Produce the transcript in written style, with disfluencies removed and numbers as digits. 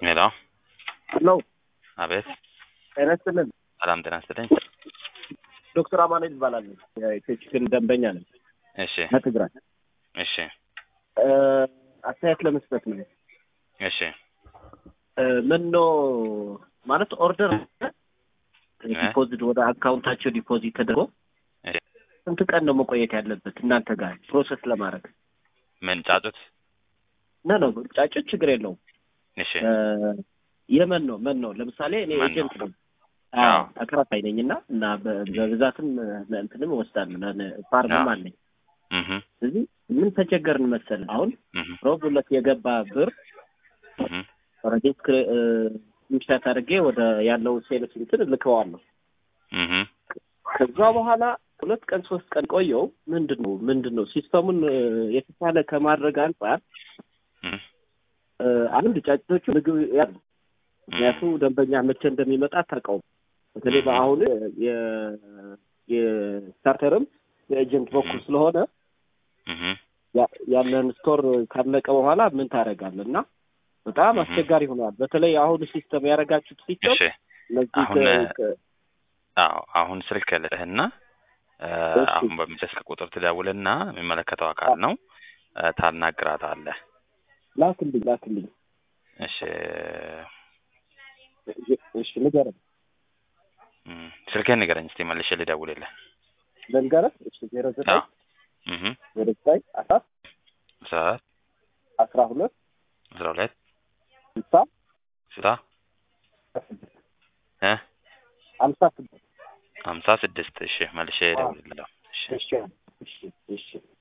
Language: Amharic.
ሄሎ ሄሎ አቤት። ጤና ይስጥልን። ሰላም ጤና ይስጥልኝ። ዶክተር አማኑኤል ይባላል። የቴክኒክን ደንበኛ ነኝ። እሺ ከትግራይ እሺ አስተያየት ለመስጠት ነው። እሺ ምን ነው ማለት ኦርደር ዲፖዚት ወደ አካውንታቸው ዲፖዚት ተደርጎ ስንት ቀን ነው መቆየት ያለበት እናንተ ጋር ፕሮሰስ ለማድረግ? ምን ጫጩት ነው ጫጩት ችግር የለውም። እሺ የመን ነው ለምሳሌ እኔ ኤጀንት ነኝ። አከራታይ ነኝና እና በብዛትም እንትንም ወስዳለሁ ፋርም አለኝ። ስለዚህ ምን ተቸገርን መሰለህ አሁን ሮብለት የገባ ብር ፕሮጀክት ምሽታት አድርጌ ወደ ያለው ሴልስ እንትን ልከዋለሁ። ከዛ በኋላ 2 ቀን 3 ቀን ቆየው ምንድነው ሲስተሙን የተሻለ ከማድረግ አንፃር አንድ ጫጭቶቹ ምግብ ያሉ ምክንያቱም ደንበኛ መቼ እንደሚመጣ አታውቀውም። በተለይ በአሁን የስታርተርም የኤጀንት በኩል ስለሆነ ያለን ስቶር ካለቀ በኋላ ምን ታደርጋለህ? እና በጣም አስቸጋሪ ሆኗል። በተለይ አሁን ሲስተም ያረጋችሁት ሲስተም አሁን ስልክ ልህና አሁን በሚሰስክ ቁጥር ትደውልና የሚመለከተው አካል ነው ታናግራታለህ። ላክልኝ። እሺ ንገረኝ። ስልክህን ንገረኝ እስኪ መልሼ ልደውልልህ። ልንገርህ? እሺ 09 56 እሺ መልሼ እደውልልሃለሁ። እሺ